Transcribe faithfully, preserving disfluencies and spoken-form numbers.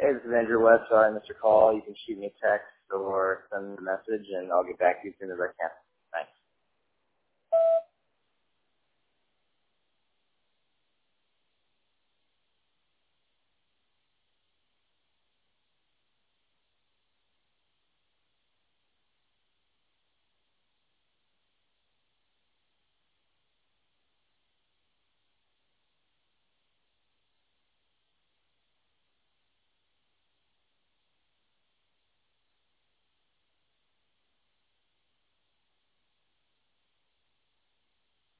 Hey, this is Andrew West. Sorry, Mister Call. You can shoot me a text or send me a message, and I'll get back to you as soon as I can.